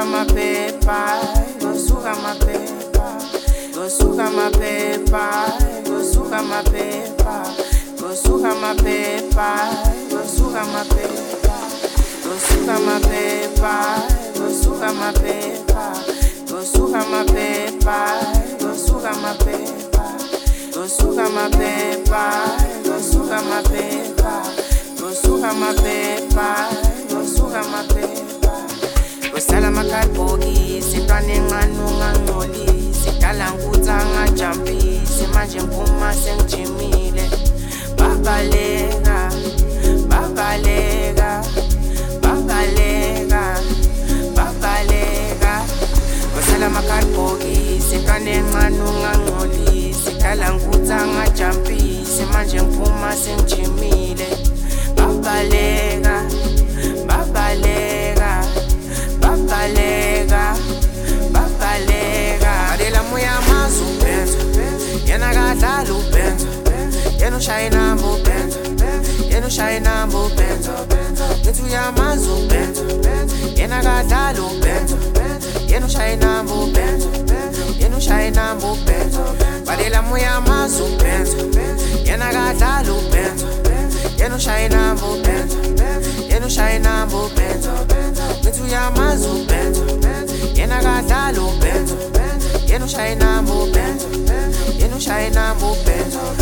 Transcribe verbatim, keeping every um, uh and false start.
suka mapepa, go suka mapepa, go suka mapepa, go suka mapepa, go suka mapepa, go suka mapepa, go suka mapepa, go suka mapepa, go suka mapepa, go suka mapepa, go suka mapepa, go suka mapepa, go suka mapepa, go suka mapepa. Usala makadbhokisi ntwana encane ungangcolisi dala ngikutha angajampisi manje ngiphuma sengijimile babaleka babaleka babaleka babaleka usala makadbhokisi ntwana encane ungangcolisi dala ngikutha angajampisi manje ngiphuma sengijimile babaleka babaleka babaleka babaleka adela moya mazu benza yena kadlala ubenza yena ushayina mbo benza yena ushayina mbo benza ngithi uyamazu benza yena kadlala ubenza yena ushayina mbo benza yena ushayina mbo benza adela moya mazu benza yena kadlala ubenza yena ushayina mbo benza yena ushayina mbo benza ngithi uyamazi ubenza yena kadlala ubenza yena ushayina mbo benza yena ushayina mbo benza